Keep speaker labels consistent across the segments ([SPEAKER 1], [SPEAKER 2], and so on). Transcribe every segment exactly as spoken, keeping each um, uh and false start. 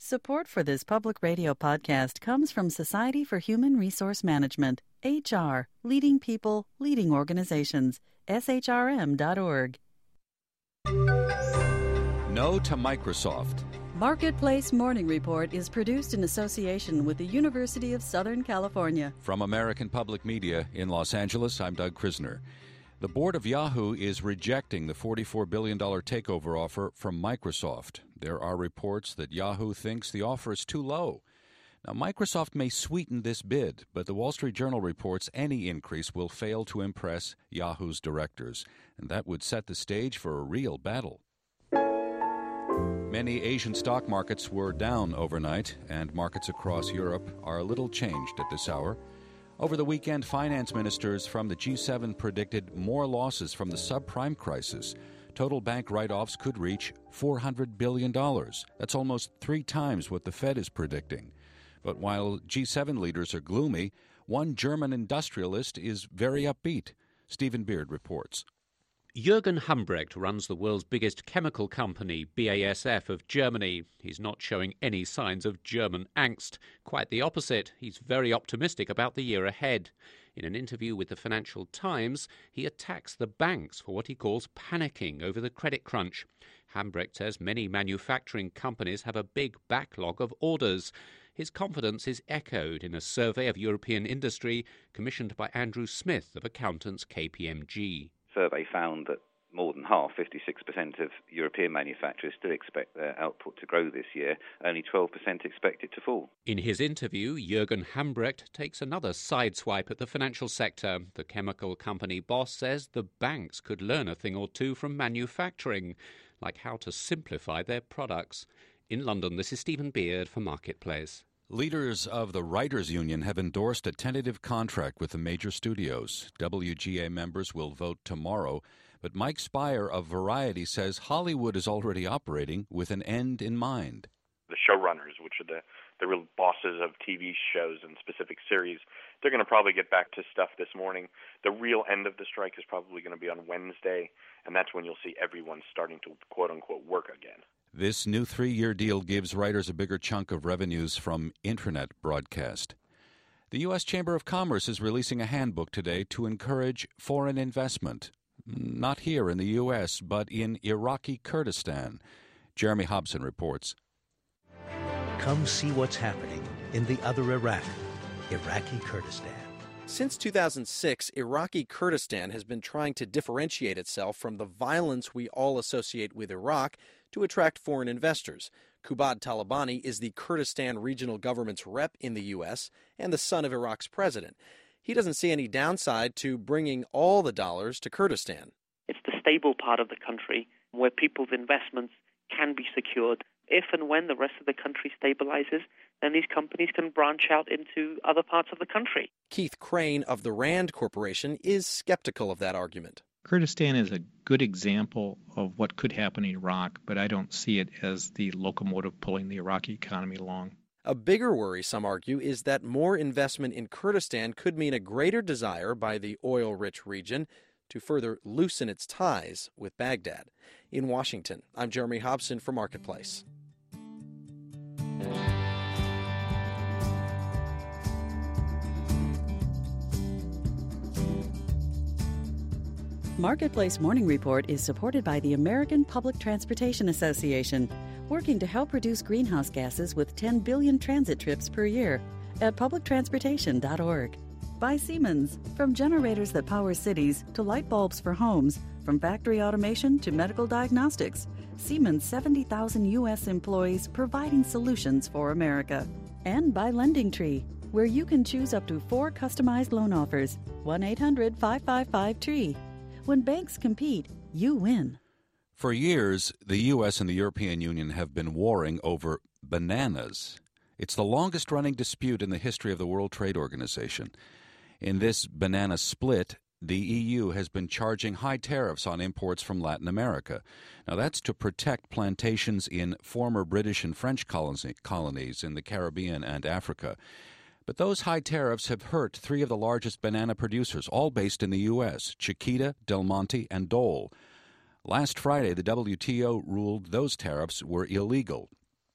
[SPEAKER 1] Support for this public radio podcast comes from Society for Human Resource Management, H R, leading people, leading organizations, S H R M dot org.
[SPEAKER 2] No to Microsoft.
[SPEAKER 1] Marketplace Morning Report is produced in association with the University of Southern California.
[SPEAKER 2] From American Public Media in Los Angeles, I'm Doug Krisner. The board of Yahoo is rejecting the forty-four billion dollars takeover offer from Microsoft. There are reports that Yahoo thinks the offer is too low. Now, Microsoft may sweeten this bid, but the Wall Street Journal reports any increase will fail to impress Yahoo's directors, and that would set the stage for a real battle. Many Asian stock markets were down overnight, and markets across Europe are a little changed at this hour. Over the weekend, finance ministers from the G seven predicted more losses from the subprime crisis. Total bank write-offs could reach four hundred billion dollars. That's almost three times what the Fed is predicting. But while G seven leaders are gloomy, one German industrialist is very upbeat. Stephen Beard reports.
[SPEAKER 3] Jürgen Humbrecht runs the world's biggest chemical company, B A S F of Germany. He's not showing any signs of German angst. Quite the opposite. He's very optimistic about the year ahead. In an interview with the Financial Times, he attacks the banks for what he calls panicking over the credit crunch. Humbrecht says many manufacturing companies have a big backlog of orders. His confidence is echoed in a survey of European industry commissioned by Andrew Smith of accountants K P M G.
[SPEAKER 4] Survey found that more than half, fifty-six percent of European manufacturers still expect their output to grow this year. Only twelve percent expect it to fall.
[SPEAKER 3] In his interview, Jürgen Humbrecht takes another sideswipe at the financial sector. The chemical company boss says the banks could learn a thing or two from manufacturing, like how to simplify their products. In London, this is Stephen Beard for Marketplace.
[SPEAKER 2] Leaders of the Writers' Union have endorsed a tentative contract with the major studios. W G A members will vote tomorrow, but Mike Spire of Variety says Hollywood is already operating with an end in mind.
[SPEAKER 5] The showrunners, which are the, the real bosses of T V shows and specific series, they're going to probably get back to stuff this morning. The real end of the strike is probably going to be on Wednesday, and that's when you'll see everyone starting to quote-unquote work again.
[SPEAKER 2] This new three-year deal gives writers a bigger chunk of revenues from Internet broadcast. The U S Chamber of Commerce is releasing a handbook today to encourage foreign investment, not here in the U S, but in Iraqi Kurdistan. Jeremy Hobson reports.
[SPEAKER 6] Come see what's happening in the other Iraq, Iraqi Kurdistan.
[SPEAKER 7] Since two thousand six, Iraqi Kurdistan has been trying to differentiate itself from the violence we all associate with Iraq to attract foreign investors. Kubad Talabani is the Kurdistan regional government's rep in the U S and the son of Iraq's president. He doesn't see any downside to bringing all the dollars to Kurdistan.
[SPEAKER 8] It's the stable part of the country where people's investments can be secured. If and when the rest of the country stabilizes, then these companies can branch out into other parts of the country.
[SPEAKER 7] Keith Crane of the RAND Corporation is skeptical of that argument.
[SPEAKER 9] Kurdistan is a good example of what could happen in Iraq, but I don't see it as the locomotive pulling the Iraqi economy along.
[SPEAKER 7] A bigger worry, some argue, is that more investment in Kurdistan could mean a greater desire by the oil-rich region to further loosen its ties with Baghdad. In Washington, I'm Jeremy Hobson for Marketplace.
[SPEAKER 1] Marketplace Morning Report is supported by the American Public Transportation Association, working to help reduce greenhouse gases with ten billion transit trips per year at public transportation dot org. By Siemens, from generators that power cities to light bulbs for homes, from factory automation to medical diagnostics, Siemens' seventy thousand U S employees providing solutions for America. And by Lending Tree, where you can choose up to four customized loan offers. one eight hundred five five five T R E E. When banks compete, you win.
[SPEAKER 2] For years, the U S and the European Union have been warring over bananas. It's the longest-running dispute in the history of the World Trade Organization. In this banana split, the E U has been charging high tariffs on imports from Latin America. Now, that's to protect plantations in former British and French colonies in the Caribbean and Africa. But those high tariffs have hurt three of the largest banana producers, all based in the U S, Chiquita, Del Monte, and Dole. Last Friday, the W T O ruled those tariffs were illegal.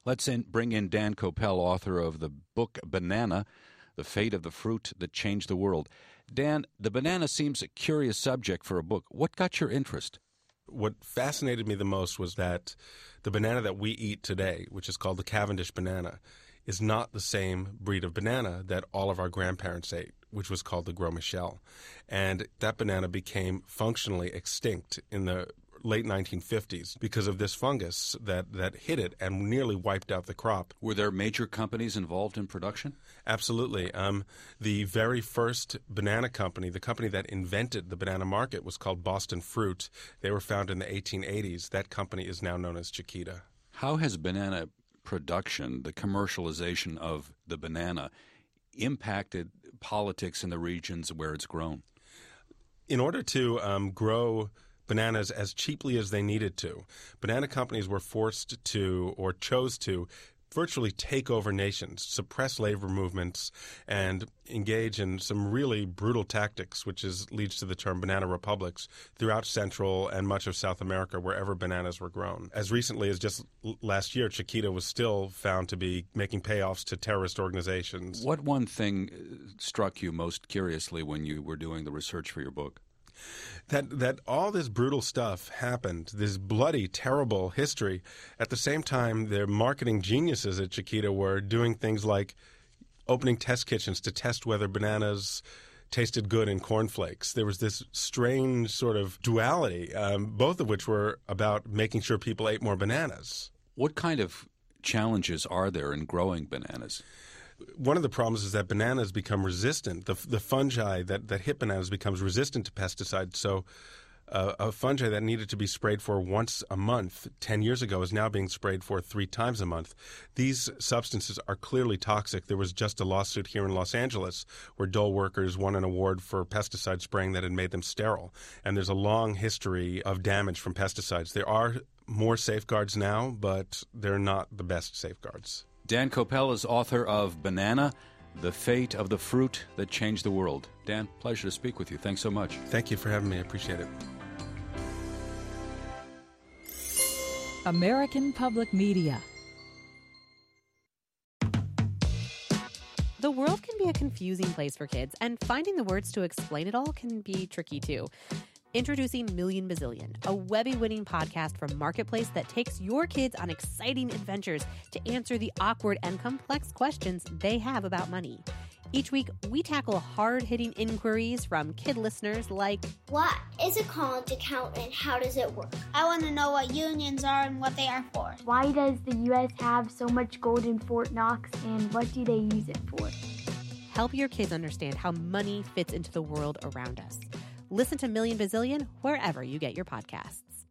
[SPEAKER 2] Let's in, bring in Dan Koppel, author of the book Banana, The Fate of the Fruit That Changed the World. Dan, the banana seems a curious subject for a book. What got your interest?
[SPEAKER 10] What fascinated me the most was that the banana that we eat today, which is called the Cavendish banana, is not the same breed of banana that all of our grandparents ate, which was called the Gros Michel. And that banana became functionally extinct in the late nineteen fifties because of this fungus that, that hit it and nearly wiped out the crop.
[SPEAKER 2] Were there major companies involved in production?
[SPEAKER 10] Absolutely. Um, the very first banana company, the company that invented the banana market, was called Boston Fruit. They were founded in the eighteen eighties. That company is now known as Chiquita.
[SPEAKER 2] How has banana production, the commercialization of the banana, impacted politics in the regions where it's grown?
[SPEAKER 10] In order to um, grow bananas as cheaply as they needed to, banana companies were forced to, or chose to, virtually take over nations, suppress labor movements, and engage in some really brutal tactics, which is leads to the term banana republics, throughout Central and much of South America, wherever bananas were grown. As recently as just last year, Chiquita was still found to be making payoffs to terrorist organizations.
[SPEAKER 2] What one thing struck you most curiously when you were doing the research for your book?
[SPEAKER 10] That that all this brutal stuff happened, this bloody, terrible history. At the same time, their marketing geniuses at Chiquita were doing things like opening test kitchens to test whether bananas tasted good in cornflakes. There was this strange sort of duality, um, both of which were about making sure people ate more bananas.
[SPEAKER 2] What kind of challenges are there in growing bananas?
[SPEAKER 10] One of the problems is that bananas become resistant. The, the fungi that, that hit bananas becomes resistant to pesticides. So uh, a fungi that needed to be sprayed for once a month ten years ago is now being sprayed for three times a month. These substances are clearly toxic. There was just a lawsuit here in Los Angeles where Dole workers won an award for pesticide spraying that had made them sterile. And there's a long history of damage from pesticides. There are more safeguards now, but they're not the best safeguards.
[SPEAKER 2] Dan Koppel is author of Banana, The Fate of the Fruit That Changed the World. Dan, pleasure to speak with you. Thanks so much.
[SPEAKER 10] Thank you for having me. I appreciate it.
[SPEAKER 11] American Public Media.
[SPEAKER 12] The world can be a confusing place for kids, and finding the words to explain it all can be tricky too. Introducing Million Bazillion, a Webby-winning podcast from Marketplace that takes your kids on exciting adventures to answer the awkward and complex questions they have about money. Each week, we tackle hard-hitting inquiries from kid listeners like,
[SPEAKER 13] what is a college account and how does it work? I want to know what unions are and what they are for.
[SPEAKER 14] Why does the U S have so much gold in Fort Knox and what do they use it for?
[SPEAKER 12] Help your kids understand how money fits into the world around us. Listen to Million Bazillion wherever you get your podcasts.